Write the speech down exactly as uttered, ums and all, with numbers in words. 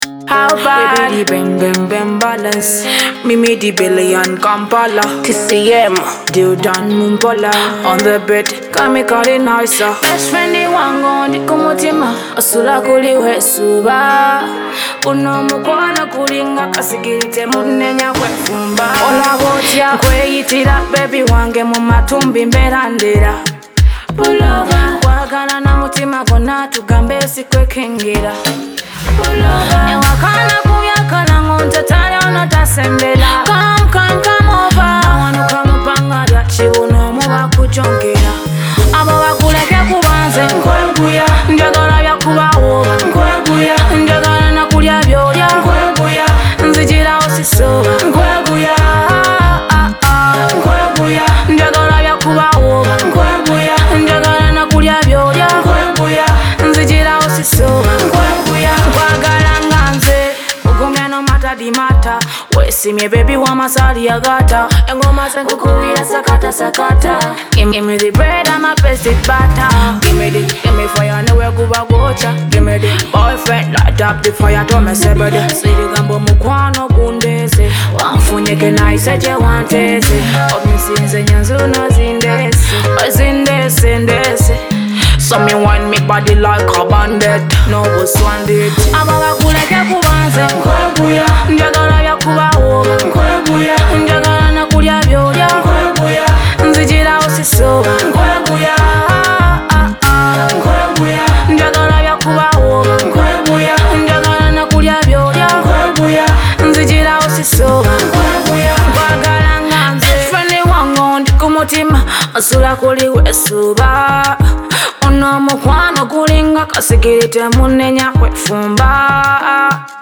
How bad? We be the bang bang bang balance. Me me the billion Kampala. T C M. Deal done Mumpola. On the bed, come me call it nicer. Best friend the one gone the kumutima. Asula kuli wesuba. Uno mukwana kulinga kasigirite munenya kwefumba. Ola botia kweyitira baby wange mu matumbi mberandira. Pull over. Wagana na mutima gona tugambe sikwekengera. Ewakana kuyakala ngonta tali onotasembera. Come, come, come over. Awanuka mupanga lya chibuno muba kujonkera. Abo bakuleke kubanze nkweguya. Njagala byakubawo nkweguya. Njagala nakulya byolya nkweguya. Nzijira osisoba nkweguya. Nkweguya. Njagala byakubawo nkweguya. Njagala nakulya byolya nkweguya. Nzijira osisoba nkweguya. Mata wesimye baby wa masali ya gata engoma zangu kuwira sakata sakata. Give me, give me the bread and my best butter. Give me the, give me fire nowhere kuba gocha. Give me the boyfriend light up the fire to me sebede. Siri gambo mukwano kundese wamfunyeke naise je wantese. Omisinze nyanzu no zindese zindese ndese. So me want me body like a bandit. No was one did. Aba bakuleke kubanze nkweguya. Njagala byakubawo nkweguya. Njagala nakulya byolya nkweguya. Nzijira osisoba nkweguya. Nkweguya. Njagala byakubawo nkweguya. Njagala nakulya byolya nkweguya. Nzijira osisoba nkweguya. Kwagala nganze friend wangu ndi kumutima. Asula kuli wesuba. Uno mukwano kulinga kasigirite munenya kwefumba.